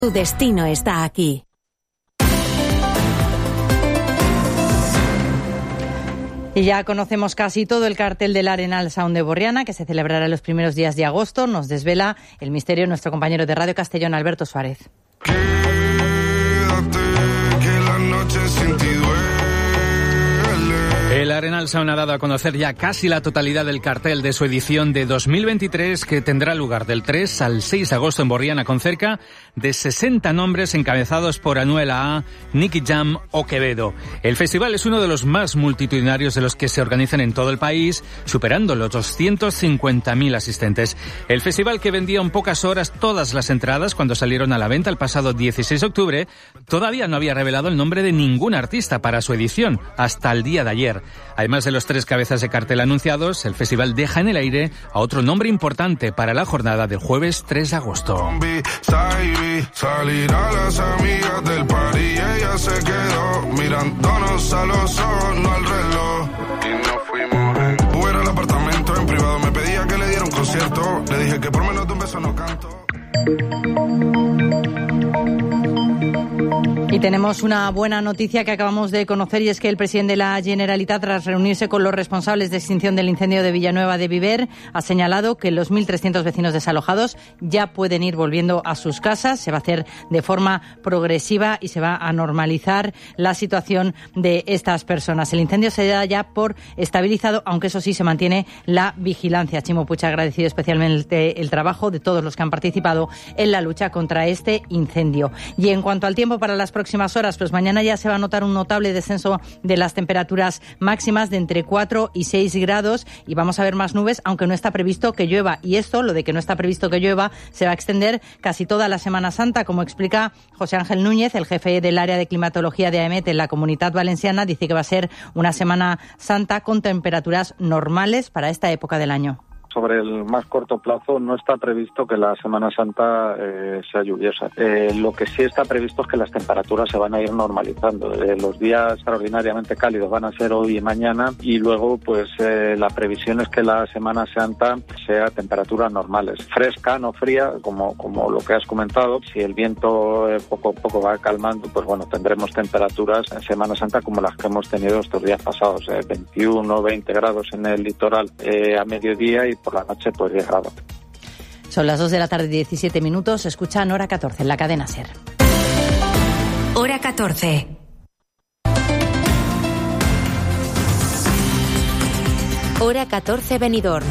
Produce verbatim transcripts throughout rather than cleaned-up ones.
Tu destino está aquí. Y ya conocemos casi todo el cartel del Arenal Sound de Borriana, que se celebrará en los primeros días de agosto. Nos desvela el misterio nuestro compañero de Radio Castellón, Alberto Suárez. Quédate, que la noche sin ti duele. El Arenal Sound ha dado a conocer ya casi la totalidad del cartel de su edición de dos mil veintitrés, que tendrá lugar del tres al seis de agosto en Borriana, con cerca de sesenta nombres encabezados por Anuel A A, Nicky Jam o Quevedo. El festival es uno de los más multitudinarios de los que se organizan en todo el país, superando los doscientos cincuenta mil asistentes. El festival, que vendía en pocas horas todas las entradas cuando salieron a la venta el pasado dieciséis de octubre, todavía no había revelado el nombre de ningún artista para su edición hasta el día de ayer. Además de los tres cabezas de cartel anunciados, el festival deja en el aire a otro nombre importante para la jornada del jueves tres de agosto. Salir a las amigas del party, ella se quedó mirándonos a los ojos, no al reloj. Y nos fuimos en Uber al apartamento en privado. Me pedía que le diera un concierto. Le dije que por menos de un beso no canto. Y tenemos una buena noticia que acabamos de conocer, y es que el presidente de la Generalitat, tras reunirse con los responsables de extinción del incendio de Villanueva de Viver, ha señalado que los mil trescientos vecinos desalojados ya pueden ir volviendo a sus casas. Se va a hacer de forma progresiva y se va a normalizar la situación de estas personas. El incendio se da ya por estabilizado, aunque eso sí se mantiene la vigilancia. Chimo Puig ha agradecido especialmente el trabajo de todos los que han participado en la lucha contra este incendio. Y en cuanto al tiempo para las próximas horas, pues mañana ya se va a notar un notable descenso de las temperaturas máximas de entre cuatro y seis grados, y vamos a ver más nubes, aunque no está previsto que llueva. Y esto, lo de que no está previsto que llueva, se va a extender casi toda la Semana Santa, como explica José Ángel Núñez, el jefe del área de climatología de A E M E T en la Comunitat Valenciana. Dice que va a ser una Semana Santa con temperaturas normales para esta época del año. Sobre el más corto plazo no está previsto que la Semana Santa eh, sea lluviosa. Eh, lo que sí está previsto es que las temperaturas se van a ir normalizando. Eh, los días extraordinariamente cálidos van a ser hoy y mañana, y luego pues eh, la previsión es que la Semana Santa sea temperaturas normales. Fresca, no fría, como, como lo que has comentado. Si el viento eh, poco a poco va calmando, pues bueno, tendremos temperaturas en Semana Santa como las que hemos tenido estos días pasados. Eh, veintiuno, veinte grados en el litoral eh, a mediodía, y por la noche pues diez grados. Son las dos de la tarde, diecisiete minutos. Escuchan Hora catorce en la cadena SER. Hora catorce. Hora catorce Benidorm.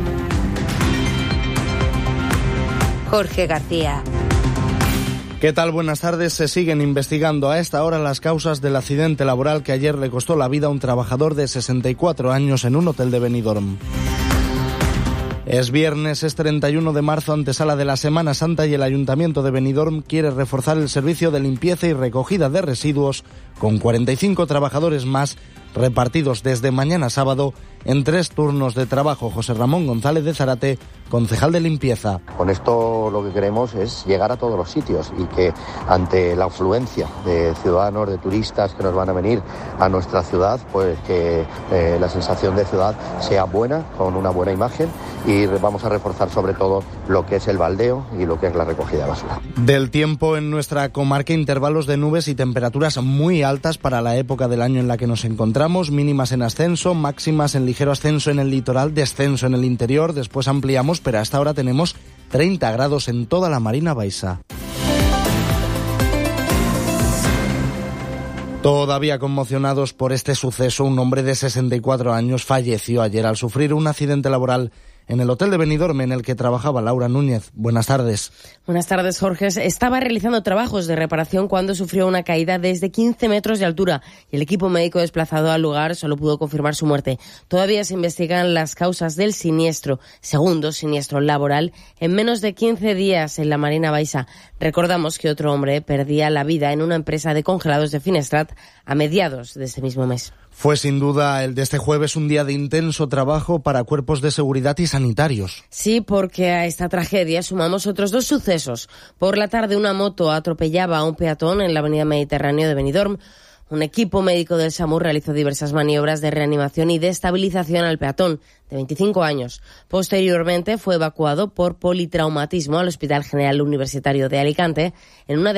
Jorge García. ¿Qué tal? Buenas tardes. Se siguen investigando a esta hora las causas del accidente laboral que ayer le costó la vida a un trabajador de sesenta y cuatro años en un hotel de Benidorm. Es viernes, es treinta y uno de marzo, antesala de la Semana Santa, y el Ayuntamiento de Benidorm quiere reforzar el servicio de limpieza y recogida de residuos con cuarenta y cinco trabajadores más repartidos desde mañana sábado en tres turnos de trabajo. José Ramón González de Zárate, concejal de limpieza. Con esto lo que queremos es llegar a todos los sitios, y que ante la afluencia de ciudadanos, de turistas que nos van a venir a nuestra ciudad, pues que eh, la sensación de ciudad sea buena, con una buena imagen, y vamos a reforzar sobre todo lo que es el baldeo y lo que es la recogida de basura. Del tiempo en nuestra comarca: intervalos de nubes y temperaturas muy altas para la época del año en la que nos encontramos, mínimas en ascenso, máximas en ligero ascenso en el litoral, descenso en el interior. Después ampliamos, pero hasta ahora tenemos treinta grados en toda la Marina Baixa. Todavía conmocionados por este suceso, un hombre de sesenta y cuatro años falleció ayer al sufrir un accidente laboral en el hotel de Benidorm en el que trabajaba Laura Núñez. Buenas tardes. Buenas tardes, Jorge. Estaba realizando trabajos de reparación cuando sufrió una caída desde quince metros de altura, y el equipo médico desplazado al lugar solo pudo confirmar su muerte. Todavía se investigan las causas del siniestro, segundo siniestro laboral en menos de quince días en la Marina Baixa. Recordamos que otro hombre perdía la vida en una empresa de congelados de Finestrat a mediados de este mismo mes. Fue sin duda el de este jueves un día de intenso trabajo para cuerpos de seguridad y sanitarios. Sí, porque a esta tragedia sumamos otros dos sucesos. Por la tarde, una moto atropellaba a un peatón en la avenida Mediterráneo de Benidorm. Un equipo médico del SAMUR realizó diversas maniobras de reanimación y de estabilización al peatón, de veinticinco años. Posteriormente fue evacuado por politraumatismo al Hospital General Universitario de Alicante en una